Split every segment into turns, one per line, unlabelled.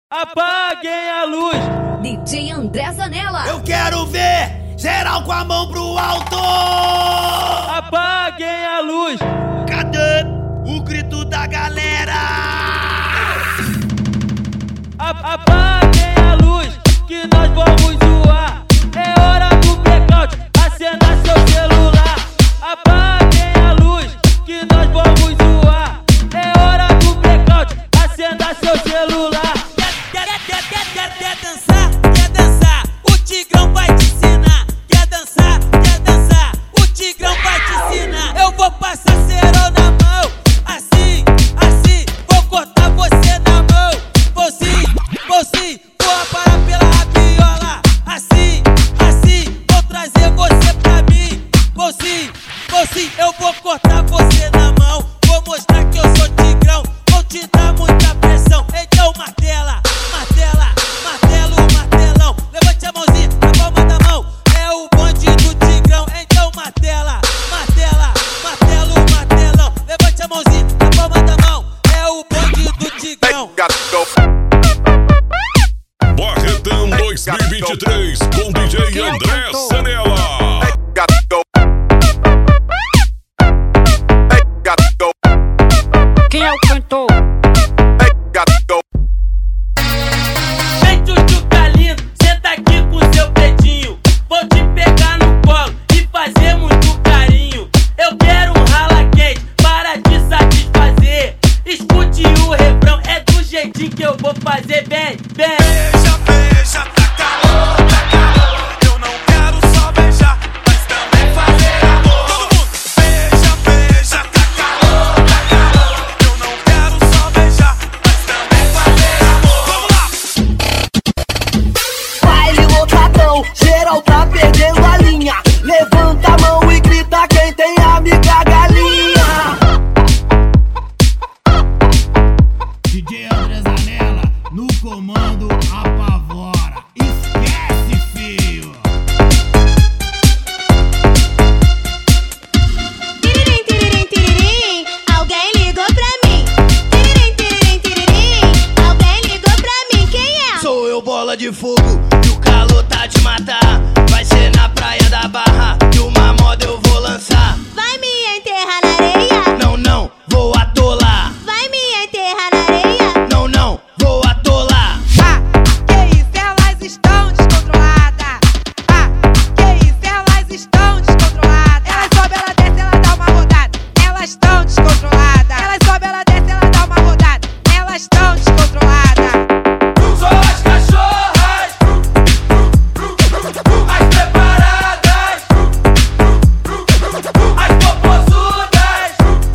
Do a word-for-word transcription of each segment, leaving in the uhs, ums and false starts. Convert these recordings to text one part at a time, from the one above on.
Apaguem a luz.
D J André Zanella.
Eu quero ver geral com a mão pro alto.
Apaguem a luz.
Cadê o grito da galera?
Apaguem a luz, que nós vamos zoar. É hora do blackout, acenda seu celular. Apaguem a luz, que nós vamos zoar. É hora do blackout, acenda seu celular.
Quer, quer, quer, quer, quer, quer dançar? Quer dançar? O Tigrão vai te ensinar. Quer dançar? Quer dançar? O Tigrão vai te ensinar. Eu vou passar cerol na mão, assim, assim. Vou cortar você na mão, vou sim, vou sim. Vou aparar pela rabiola, assim, assim. Vou trazer você pra mim, vou sim, vou sim. Eu vou cortar você na mão, vou mostrar que eu sou Tigrão. Vou te dar muita pressão, então martela, martela, martelo, martelão. Levante a mãozinha na palma da mão, é o bonde do Tigrão. Então martela, martela, martelo, martelão. Levante a mãozinha na palma da mão, é o bonde do Tigrão.
Barretão dois mil e vinte e três com D J André Zanella.
Quem é o cantor?
Vem, tchutchuca lindo, senta aqui com seu dedinho. Vou te pegar no colo e fazer muito carinho. Eu quero um rala quente para te satisfazer. Escute o refrão, é do jeitinho que eu vou fazer. Vem, vem.
Beija, beija, tá calor, tá calor. Eu não quero só beijar, mas também fazer amor. Todo mundo. Beija, beija, tá calor, tá calor. Eu não quero só beijar, mas também fazer amor. Vamos lá!
Baile lotadão, geral tá perdendo a linha. Levanta a mão e grita quem tem amiga galinha.
D J André Zanella no comando apavora. Esquece, filho.
Tiririm, tiririm, tiririm, alguém ligou pra mim. Tiririm, tiririm, tiririm, alguém ligou pra mim. Quem é?
Sou eu, bola de fogo, e o calor tá de matar. Vai ser na praia da Barra, e uma moda eu vou lançar.
Vai me enterrar na areia?
Não, não, vou atolar.
Vai me enterrar na areia?
Não, não, vou atolar.
Ah, que isso, elas estão descontroladas. Ah, que isso, elas estão descontroladas. Elas sobe, ela desce, ela dá uma rodada. Elas estão descontroladas. Elas sobe, ela desce, ela dá uma rodada. Elas estão descontroladas.
Sou as cachorras, as preparadas, as popozudas,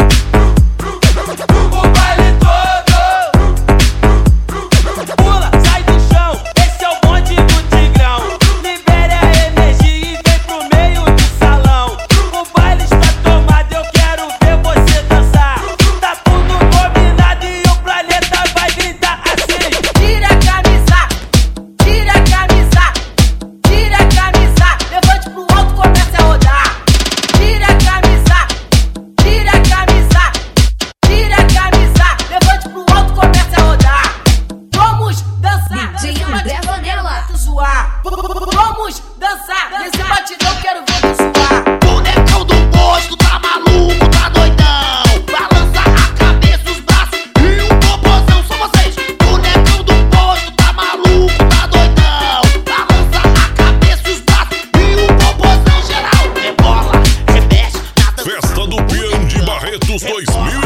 o baile todo. Pula, sai do chão, esse é o bonde do Tigrão. Libere a energia e vem pro meio do salão. O baile está tomado, eu quero ver você dançar. Tá tudo combinado e o planeta vai gritar assim.
Tira a camisa, tira a camisa, tira a camisa. Levante pro alto, comece a rodar. Tira a camisa, tira a camisa, tira a camisa. Levante pro alto, comece a rodar. Vamos dançar.
D J André Zanella.
Zoar. Vamos dançar. Nesse batidão quero ver tu zoar.
Bonecão do posto tá maluco, tá doidão. Balança a cabeça, os braços e um popozão. São vocês. Bonecão do posto tá maluco, tá doidão. Balança a cabeça, os braços e um popozão geral. Rebola, remexe, nada.
Festa do Peão de Barretos dois mil